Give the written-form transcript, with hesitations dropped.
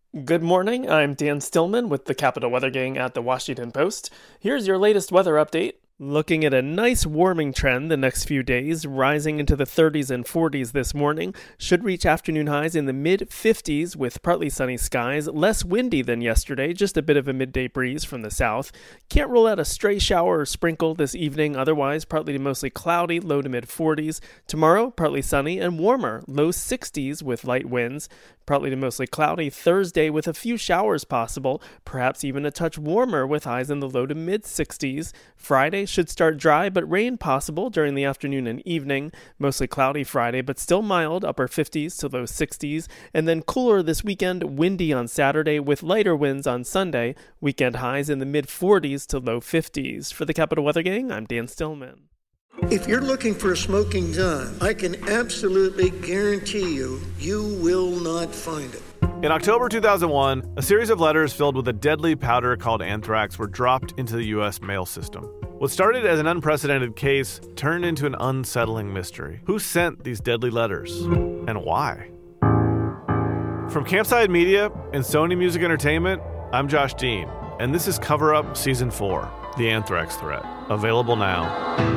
Good morning, I'm Dan Stillman with the Capital Weather Gang at the Washington Post. Here's your latest weather update. Looking at a nice warming trend the next few days, rising into the 30s and 40s this morning, should reach afternoon highs in the mid-50s with partly sunny skies, less windy than yesterday, just a bit of a midday breeze from the south. Can't rule out a stray shower or sprinkle this evening, otherwise partly to mostly cloudy, low to mid-40s. Tomorrow, partly sunny and warmer, low 60s with light winds. Partly to mostly cloudy Thursday with a few showers possible, perhaps even a touch warmer with highs in the low to mid-60s. Friday should start dry, but rain possible during the afternoon and evening. Mostly cloudy Friday, but still mild, upper 50s to low 60s. And then cooler this weekend, windy on Saturday with lighter winds on Sunday. Weekend highs in the mid-40s to low 50s. For the Capital Weather Gang, I'm Dan Stillman. If you're looking for a smoking gun, I can absolutely guarantee you will not find it. In October 2001, a series of letters filled with a deadly powder called anthrax were dropped into the U.S. mail system. What started as an unprecedented case turned into an unsettling mystery. Who sent these deadly letters? And why? From Campside Media and Sony Music Entertainment, I'm Josh Dean, and this is Cover Up Season 4, The Anthrax Threat, available now.